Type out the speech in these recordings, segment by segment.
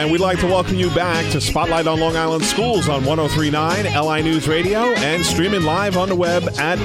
And we'd like to welcome you back to Spotlight on Long Island Schools on 103.9 LI News Radio and streaming live on the web at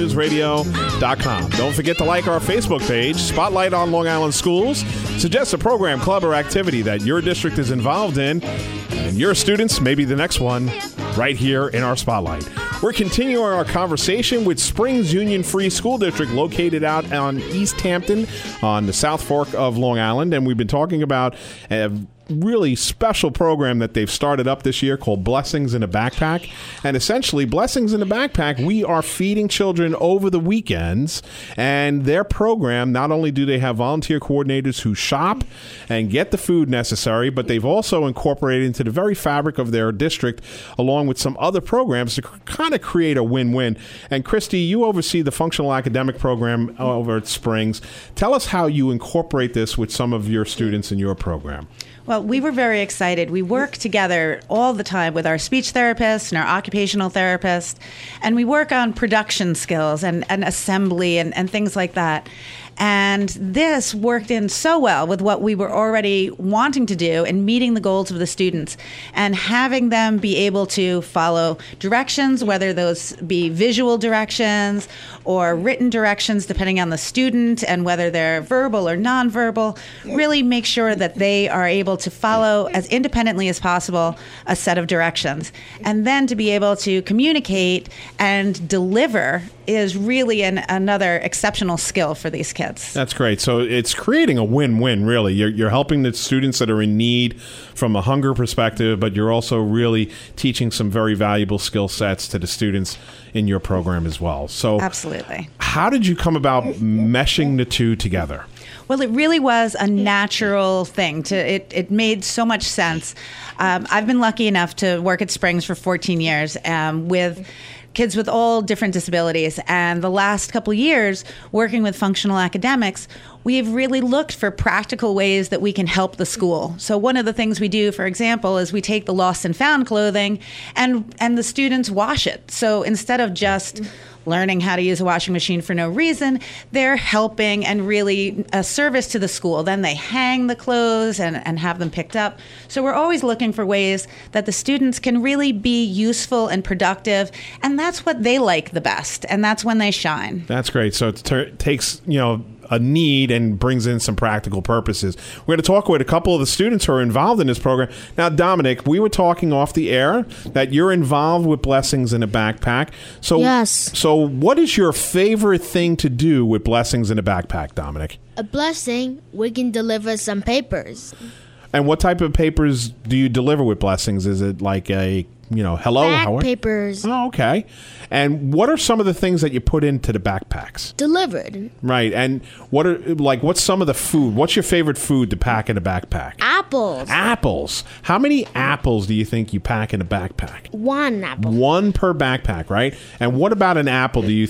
linewsradio.com. Don't forget to like our Facebook page, Spotlight on Long Island Schools. Suggest a program, club, or activity that your district is involved in, and your students may be the next one right here in our Spotlight. We're continuing our conversation with Springs Union Free School District, located out on East Hampton on the South Fork of Long Island, and we've been talking about a really special program that they've started up this year called Blessings in a Backpack. And essentially, Blessings in a Backpack, we are feeding children over the weekends. And their program, not only do they have volunteer coordinators who shop and get the food necessary, but they've also incorporated into the very fabric of their district, along with some other programs, to kind of create a win-win. And Christy, you oversee the functional academic program over at Springs. Tell us how you incorporate this with some of your students in your program. Well, we were very excited. We work together all the time with our speech therapist and our occupational therapist, and we work on production skills and assembly and things like that. And this worked in so well with what we were already wanting to do and meeting the goals of the students and having them be able to follow directions, whether those be visual directions or written directions, depending on the student and whether they're verbal or nonverbal. Really make sure that they are able to follow as independently as possible a set of directions. And then to be able to communicate and deliver is really another exceptional skill for these kids. That's great. So it's creating a win-win, really. You're helping the students that are in need from a hunger perspective, but you're also really teaching some very valuable skill sets to the students in your program as well. So absolutely. How did you come about meshing the two together? Well, it really was a natural thing. It made so much sense. I've been lucky enough to work at Springs for 14 years with kids with all different disabilities. And the last couple of years, working with functional academics, we've really looked for practical ways that we can help the school. So one of the things we do, for example, is we take the lost and found clothing and the students wash it. So instead of just learning how to use a washing machine for no reason, they're helping and really a service to the school. Then they hang the clothes and have them picked up. So we're always looking for ways that the students can really be useful and productive, and that's what they like the best, and that's when they shine. That's great. So it takes, a need and brings in some practical purposes. We're going to talk with a couple of the students who are involved in this program. Now, Dominic, we were talking off the air that you're involved with Blessings in a Backpack. So, yes. So what is your favorite thing to do with Blessings in a Backpack, Dominic? A blessing, we can deliver some papers. And what type of papers do you deliver with Blessings? Is it like a, hello? Back papers. Oh, okay. And what are some of the things that you put into the backpacks? Delivered. Right. And what's some of the food? What's your favorite food to pack in a backpack? Apples. Apples. How many apples do you think you pack in a backpack? One apple. One per backpack, right? And what about an apple? Do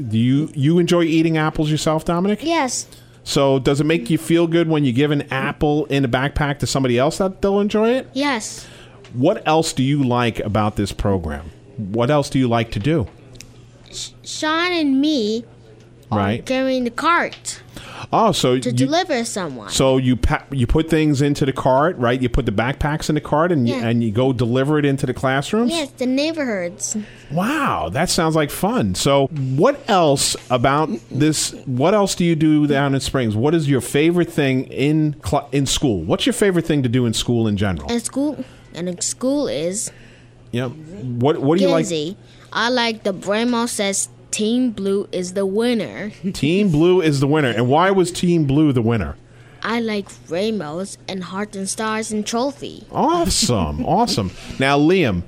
you enjoy eating apples yourself, Dominic? Yes. So does it make you feel good when you give an apple in a backpack to somebody else that they'll enjoy it? Yes. What else do you like about this program? What else do you like to do? Sean and me are carrying the cart. Oh, so to deliver someone. So you put things into the cart, right? You put the backpacks in the cart and you go deliver it into the classrooms? Yes, the neighborhoods. Wow, that sounds like fun. So what else about this? What else do you do down in Springs? What is your favorite thing in school? What's your favorite thing to do in school in general? In school is... What do you like? I like the Bremo says Team Blue is the winner. Team Blue is the winner. And why was Team Blue the winner? I like rainbows and hearts and stars and trophy. Awesome. Awesome. Now, Liam,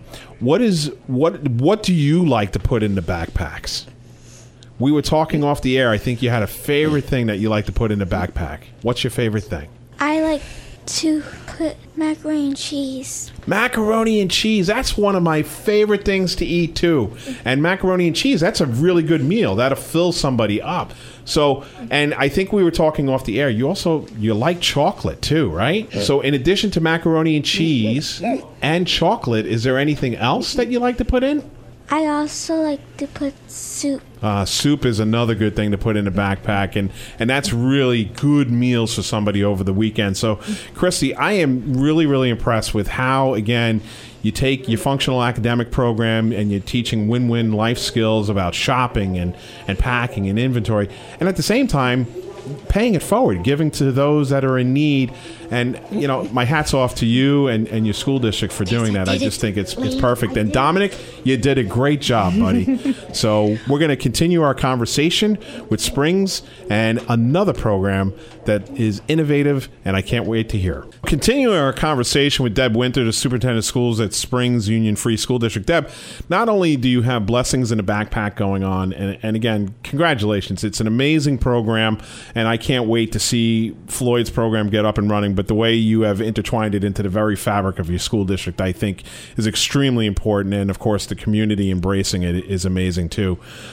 what do you like to put in the backpacks? We were talking off the air. I think you had a favorite thing that you like to put in the backpack. What's your favorite thing? I like to put macaroni and cheese. Macaroni and cheese. That's one of my favorite things to eat, too. And macaroni and cheese, that's a really good meal. That'll fill somebody up. So, and I think we were talking off the air. You like chocolate, too, right? So in addition to macaroni and cheese and chocolate, is there anything else that you like to put in? I also like to put soup. Soup is another good thing to put in a backpack, and that's really good meals for somebody over the weekend. So, Christy, I am really, really impressed with how, again, you take your functional academic program and you're teaching win-win life skills about shopping and packing and inventory, and at the same time, paying it forward, giving to those that are in need. And, you know, my hat's off to you and your school district for doing that. I just think it's perfect. And Dominic, you did a great job, buddy. So we're going to continue our conversation with Springs and another program that is innovative, and I can't wait to hear. Continuing our conversation with Deb Winter, the superintendent of schools at Springs Union Free School District. Deb, not only do you have Blessings in a Backpack going on, and again, congratulations. It's an amazing program, and I can't wait to see Floyd's program get up and running. But the way you have intertwined it into the very fabric of your school district, I think, is extremely important. And, of course, the community embracing it is amazing, too.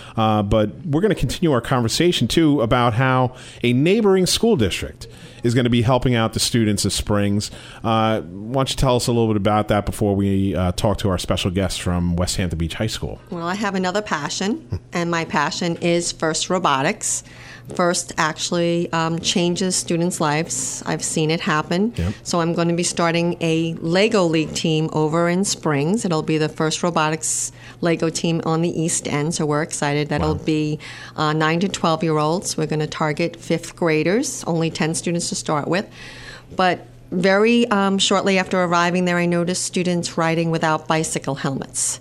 But we're going to continue our conversation, too, about how a neighboring school district is going to be helping out the students of Springs. Why don't you tell us a little bit about that before we talk to our special guest from West Hampton Beach High School? Well, I have another passion, and my passion is FIRST Robotics. FIRST actually changes students' lives. I've seen it happen. Yep. So I'm going to be starting a Lego League team over in Springs. It'll be the FIRST Robotics Lego team on the East End, so we're excited. That'll be 9 to 12-year-olds. We're going to target 5th graders, only 10 students to start with. But very shortly after arriving there, I noticed students riding without bicycle helmets.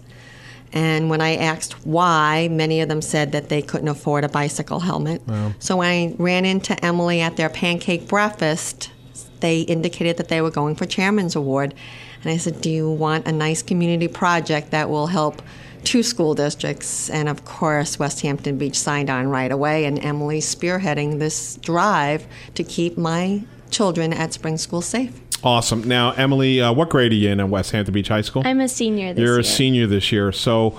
And when I asked why, many of them said that they couldn't afford a bicycle helmet. Wow. So when I ran into Emily at their pancake breakfast, they indicated that they were going for Chairman's Award. And I said, do you want a nice community project that will help 2 school districts? And of course, West Hampton Beach signed on right away, and Emily's spearheading this drive to keep my children at Springs School safe. Awesome. Now, Emily, what grade are you in at West Hampton Beach High School? I'm a senior this year. You're a senior this year. So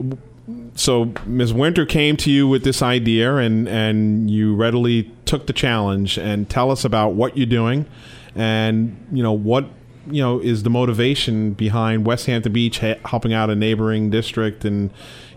Ms. Winter came to you with this idea, and you readily took the challenge. And tell us about what you're doing, and what is the motivation behind West Hampton Beach helping out a neighboring district. And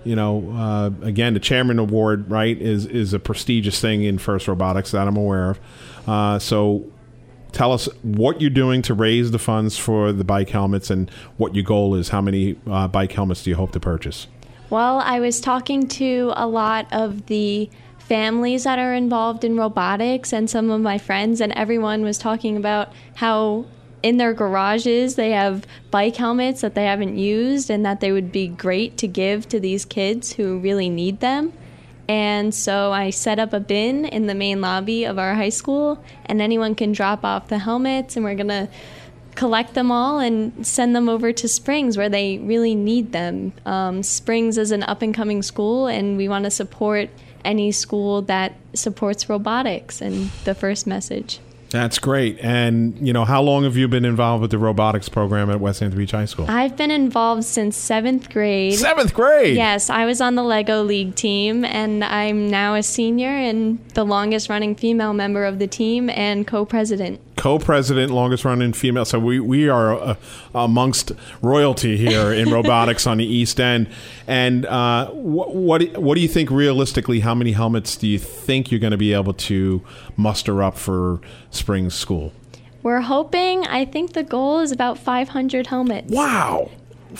again, the Chairman Award, right, is a prestigious thing in FIRST Robotics that I'm aware of. So tell us what you're doing to raise the funds for the bike helmets and what your goal is. How many bike helmets do you hope to purchase? Well, I was talking to a lot of the families that are involved in robotics and some of my friends, and everyone was talking about how in their garages they have bike helmets that they haven't used and that they would be great to give to these kids who really need them. And so I set up a bin in the main lobby of our high school, and anyone can drop off the helmets, and we're going to collect them all and send them over to Springs where they really need them. Springs is an up-and-coming school, and we want to support any school that supports robotics, and the first message. That's great. And, how long have you been involved with the robotics program at West Hampton Beach High School? I've been involved since 7th grade. 7th grade? Yes, I was on the Lego League team, and I'm now a senior and the longest-running female member of the team and co-president. Co-president, longest-running female. So we are amongst royalty here in robotics on the East End. And what do you think realistically, how many helmets do you think you're going to be able to muster up for Springs School? We're hoping, I think the goal is about 500 helmets. Wow.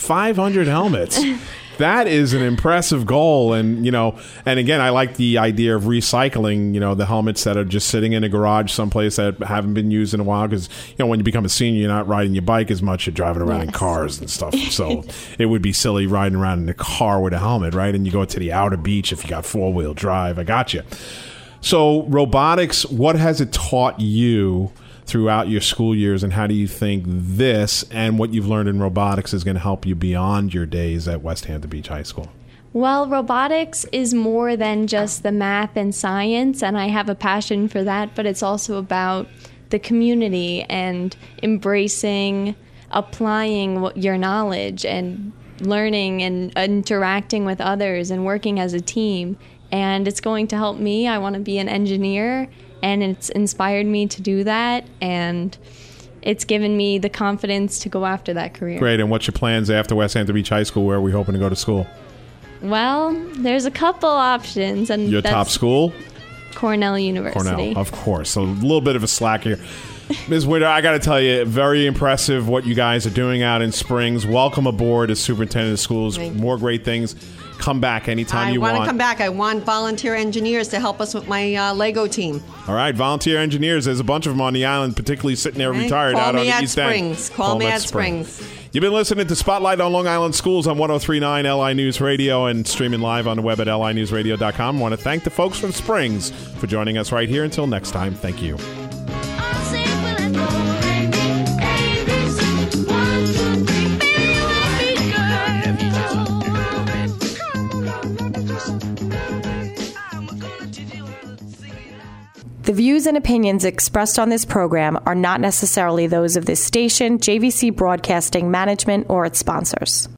500 helmets. That is an impressive goal. And, and again, I like the idea of recycling, the helmets that are just sitting in a garage someplace that haven't been used in a while. Because, when you become a senior, you're not riding your bike as much. You're driving around in cars and stuff. So it would be silly riding around in a car with a helmet, right? And you go to the outer beach if you got 4-wheel drive. I got you. So robotics, what has it taught you throughout your school years, and how do you think this and what you've learned in robotics is going to help you beyond your days at West Hampton Beach High School? Well, robotics is more than just the math and science, and I have a passion for that, but it's also about the community and embracing, applying your knowledge and learning and interacting with others and working as a team. And it's going to help me. I want to be an engineer, and it's inspired me to do that, and it's given me the confidence to go after that career. Great. And what's your plans after West Hampton Beach High School? Where are we hoping to go to school? Well, there's a couple options. And Your top school? Cornell University. Cornell, of course. So a little bit of a slack here. Ms. Witter, I got to tell you, very impressive what you guys are doing out in Springs. Welcome aboard as superintendent of schools. More great things. Come back anytime you want. I want to come back. I want volunteer engineers to help us with my Lego team. All right, volunteer engineers. There's a bunch of them on the island, particularly sitting there retired out on the East End. Call me at Springs. You've been listening to Spotlight on Long Island Schools on 103.9 LI News Radio and streaming live on the web at linewsradio.com. I want to thank the folks from Springs for joining us right here. Until next time, thank you. The views and opinions expressed on this program are not necessarily those of this station, JVC Broadcasting Management, or its sponsors.